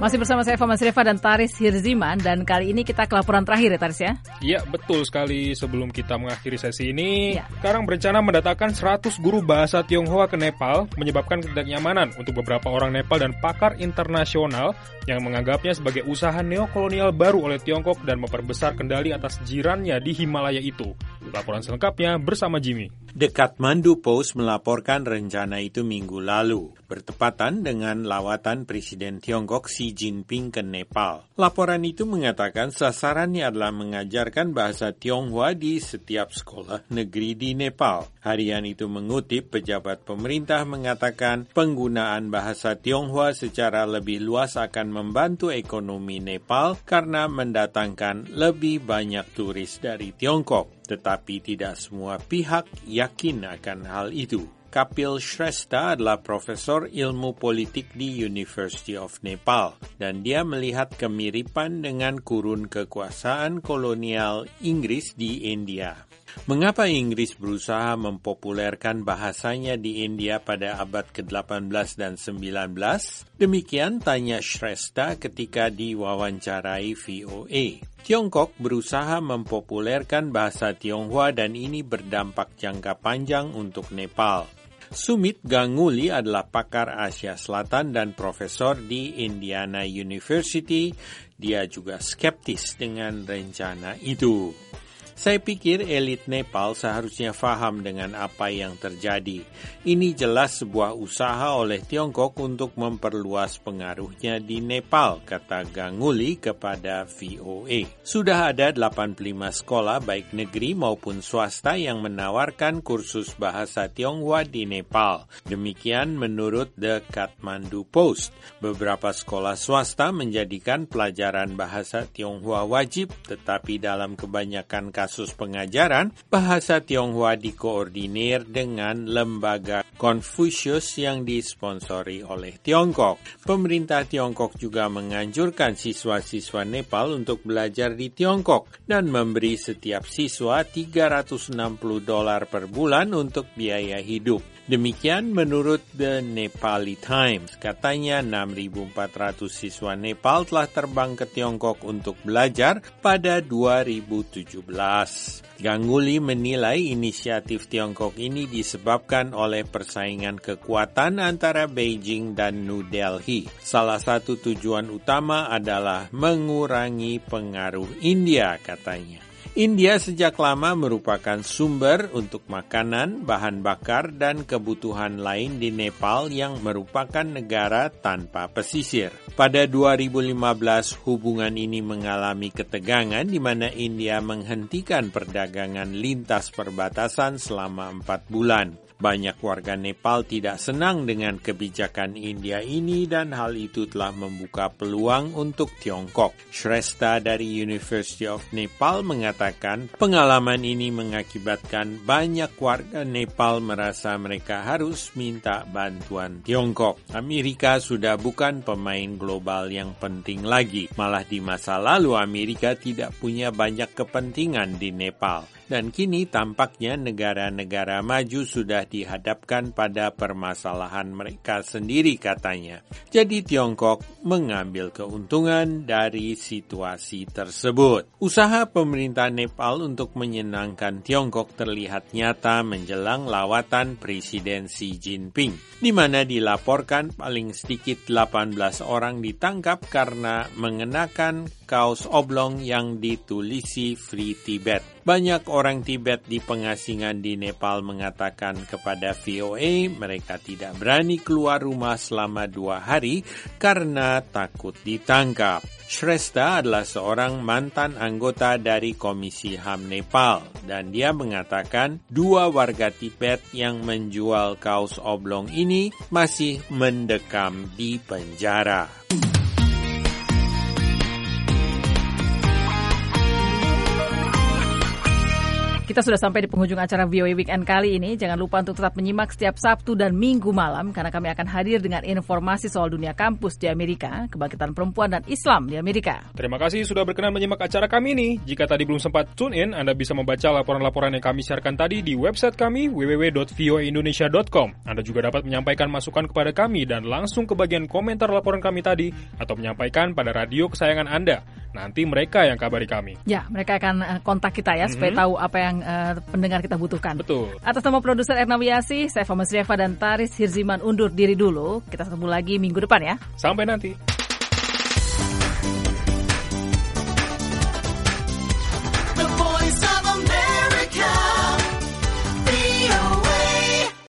Masih bersama saya Fama Sreva dan Taris Hirziman, dan kali ini kita ke laporan terakhir ya Taris ya? Iya, betul sekali. Sebelum kita mengakhiri sesi ini, Karang berencana mendatangkan 100 guru bahasa Tionghoa ke Nepal, menyebabkan ketidaknyamanan untuk beberapa orang Nepal dan pakar internasional yang menganggapnya sebagai usaha neokolonial baru oleh Tiongkok dan memperbesar kendali atas jirannya di Himalaya itu. Laporan selengkapnya bersama Jimmy. The Kathmandu Post melaporkan rencana itu minggu lalu, bertepatan dengan lawatan Presiden Tiongkok Xi Jinping ke Nepal. Laporan itu mengatakan sasarannya adalah mengajarkan bahasa Tionghoa di setiap sekolah negeri di Nepal. Harian itu mengutip pejabat pemerintah mengatakan penggunaan bahasa Tionghoa secara lebih luas akan membantu ekonomi Nepal karena mendatangkan lebih banyak turis dari Tiongkok. Tetapi tidak semua pihak yakin akan hal itu. Kapil Shrestha adalah profesor ilmu politik di University of Nepal dan dia melihat kemiripan dengan kurun kekuasaan kolonial Inggris di India. Mengapa Inggris berusaha mempopulerkan bahasanya di India pada abad ke-18 dan 19? Demikian tanya Shrestha ketika diwawancarai VOA. Tiongkok berusaha mempopulerkan bahasa Tionghoa dan ini berdampak jangka panjang untuk Nepal. Sumit Ganguly adalah pakar Asia Selatan dan profesor di Indiana University. Dia juga skeptis dengan rencana itu. Saya pikir elit Nepal seharusnya paham dengan apa yang terjadi. Ini jelas sebuah usaha oleh Tiongkok untuk memperluas pengaruhnya di Nepal, kata Ganguly kepada VOA. Sudah ada 85 sekolah baik negeri maupun swasta yang menawarkan kursus bahasa Tionghoa di Nepal. Demikian menurut The Kathmandu Post. Beberapa sekolah swasta menjadikan pelajaran bahasa Tionghoa wajib, tetapi dalam kebanyakan kasus pengajaran, bahasa Tionghoa dikoordinir dengan lembaga Confucius yang disponsori oleh Tiongkok. Pemerintah Tiongkok juga menganjurkan siswa-siswa Nepal untuk belajar di Tiongkok dan memberi setiap siswa $360 per bulan untuk biaya hidup. Demikian menurut The Nepali Times. Katanya 6.400 siswa Nepal telah terbang ke Tiongkok untuk belajar pada 2017. Ganguly menilai inisiatif Tiongkok ini disebabkan oleh persaingan kekuatan antara Beijing dan New Delhi. Salah satu tujuan utama adalah mengurangi pengaruh India, katanya. India sejak lama merupakan sumber untuk makanan, bahan bakar, dan kebutuhan lain di Nepal yang merupakan negara tanpa pesisir. Pada 2015, hubungan ini mengalami ketegangan di mana India menghentikan perdagangan lintas perbatasan selama 4 bulan. Banyak warga Nepal tidak senang dengan kebijakan India ini dan hal itu telah membuka peluang untuk Tiongkok. Shrestha dari University of Nepal mengatakan pengalaman ini mengakibatkan banyak warga Nepal merasa mereka harus minta bantuan Tiongkok. Amerika sudah bukan pemain global yang penting lagi. Malah di masa lalu Amerika tidak punya banyak kepentingan di Nepal. Dan kini tampaknya negara-negara maju sudah dihadapkan pada permasalahan mereka sendiri, katanya. Jadi Tiongkok mengambil keuntungan dari situasi tersebut. Usaha pemerintah Nepal untuk menyenangkan Tiongkok terlihat nyata menjelang lawatan Presiden Xi Jinping, di mana dilaporkan paling sedikit 18 orang ditangkap karena mengenakan kaos oblong yang ditulisi Free Tibet. Banyak orang Tibet di pengasingan di Nepal mengatakan kepada VOA mereka tidak berani keluar rumah selama 2 hari karena takut ditangkap. Shrestha adalah seorang mantan anggota dari Komisi HAM Nepal dan dia mengatakan 2 warga Tibet yang menjual kaos oblong ini masih mendekam di penjara. Kita sudah sampai di penghujung acara VOA Weekend kali ini. Jangan lupa untuk tetap menyimak setiap Sabtu dan Minggu malam karena kami akan hadir dengan informasi soal dunia kampus di Amerika, kebangkitan perempuan dan Islam di Amerika. Terima kasih sudah berkenan menyimak acara kami ini. Jika tadi belum sempat tune in, Anda bisa membaca laporan-laporan yang kami siarkan tadi di website kami www.voaindonesia.com. Anda juga dapat menyampaikan masukan kepada kami dan langsung ke bagian komentar laporan kami tadi atau menyampaikan pada radio kesayangan Anda. Nanti mereka yang kabari kami. Ya, mereka akan kontak kita ya, supaya tahu apa yang pendengar kita butuhkan. Betul. Atas nama produser Erna Wiasi, saya Fama Srieva dan Taris Hirziman undur diri dulu. Kita ketemu lagi minggu depan ya. Sampai nanti.